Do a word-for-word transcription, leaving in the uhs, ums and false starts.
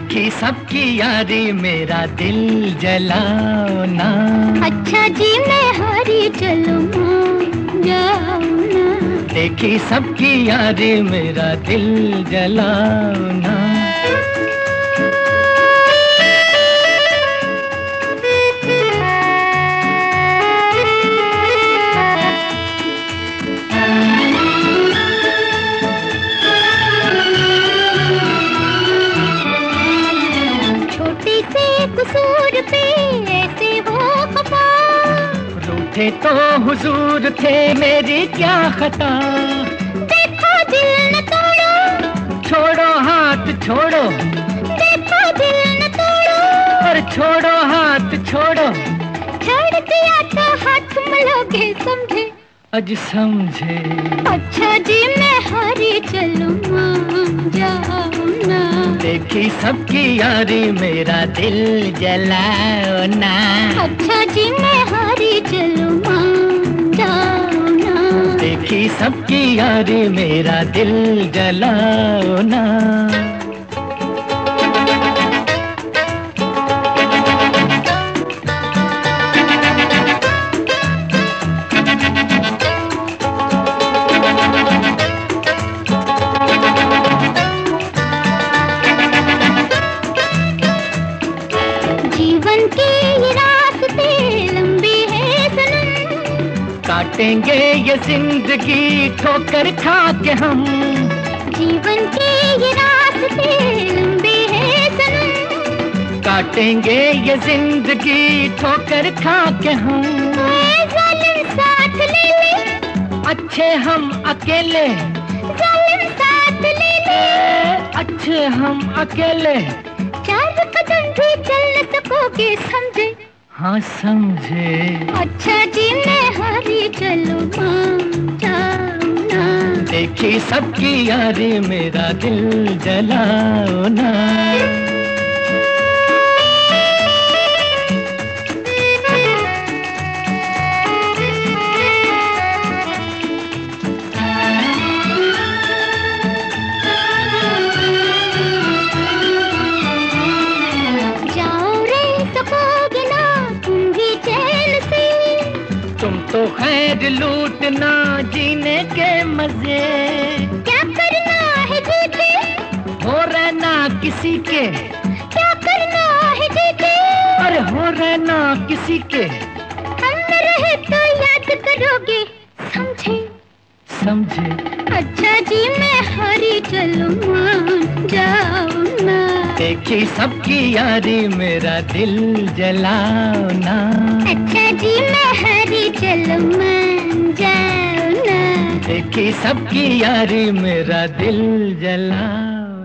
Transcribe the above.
देखी सबकी यारी मेरा दिल जलाओ ना। अच्छा जी मैं हारी चलूं जाओ ना। देखी सबकी यारी मेरा दिल जलाओ ना। छोटी से कसूर पे ऐसे हो खफा। रूठे तो हुजूर थे मेरी क्या खता। देखो दिल न तोड़ो, छोड़ो हाथ छोड़ो, देखो दिल न तोड़ो। और छोड़ो हाथ छोड़ो। छोड़ दिया तो हाथ मलोगे समझे। अज समझे। अच्छा जी मैं हारी चलूं जाओ ना। देखी सबकी यारी मेरा दिल जलाओ ना। अच्छा जी मैं हारी चलूं जाओ ना। देखी सबकी यारी मेरा दिल जलाओ ना। जीवन के ये रास्ते लंबे हैं सनम। काटेंगे ये जिंदगी ठोकर खा के हम। जीवन के ये रास्ते लंबे हैं सनम। काटेंगे ये जिंदगी ठोकर खा के हम। ऐ जालिम साथ ले ले, अच्छे हम अकेले, जालिम साथ ले ले। अच्छे हम अकेले। चार कदम भी चल न सकोगे समझे। हाँ समझे। अच्छा जी मैं हारी चलूं जाओ ना। देखी सबकी यारी मेरा दिल जलाओ ना। तुम तो खैर लूटना जीने के मजे। क्या करना है जीते, हो रहना किसी के। क्या करना है जीते, अरे हो रहना किसी के। हम न रहे तो याद करोगे समझे। समझे। अच्छा जी मैं हारी चलूं जाओ ना। देखी सबकी यारी मेरा दिल जलाओ ना। अच्छा जी मैं हारी चलूं जाओ ना। देखी सबकी यारी मेरा दिल जलाओ।